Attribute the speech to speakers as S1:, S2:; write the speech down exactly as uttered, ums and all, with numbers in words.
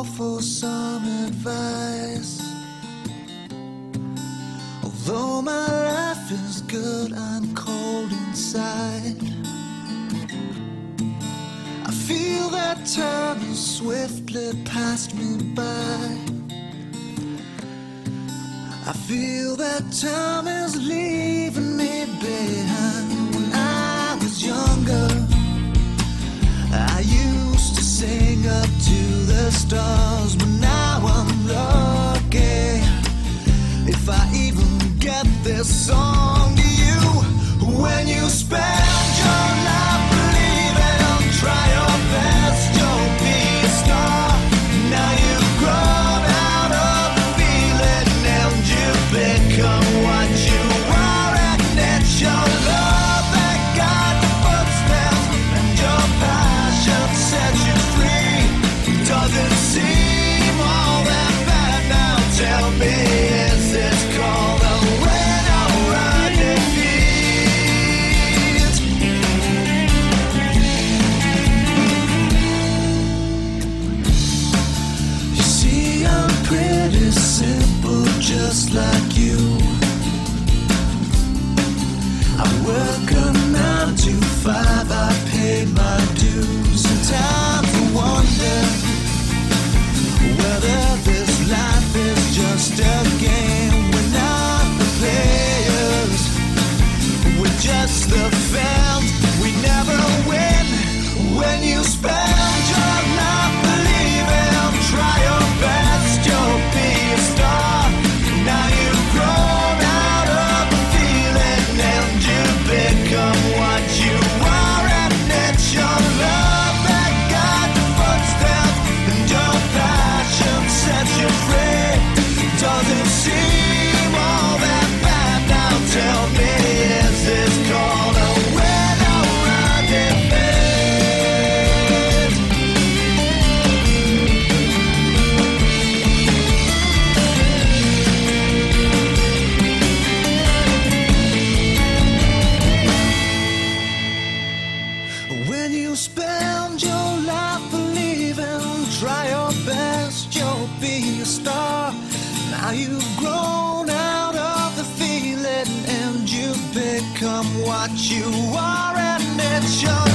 S1: call for some advice. Although my life is good, I'm cold inside. I feel that time has swiftly passed me by. I feel that time is leaving me behind. When I was younger, I used to sing up to the stars, but now I'm lucky if I even get this song to you. When you spend your life believing, try your best, you'll be a star. Now you've grown out of the feeling and you become what you are, and it's your love that got the footsteps and your passion set you free. Doesn't seem all that bad now. Tell me, is this called a win or a defeat? You see, I'm pretty simple, just like you. I work a nine to five, I pay my dues. Sometimes I wonder whether this life is just a game. We're not the players, we're just the fans. We never win. When you spend your life believing, try your best, you'll be a star. Now you've grown out of the feeling and you become what you are, and it's your love that got the footsteps and your passion sets you free. Doesn't seem all that bad now. Tell me, is this called a win or a defeat? When you spend your life believing, try your best, you'll be a star. Now you've grown out of the feeling and you become what you are, and it's your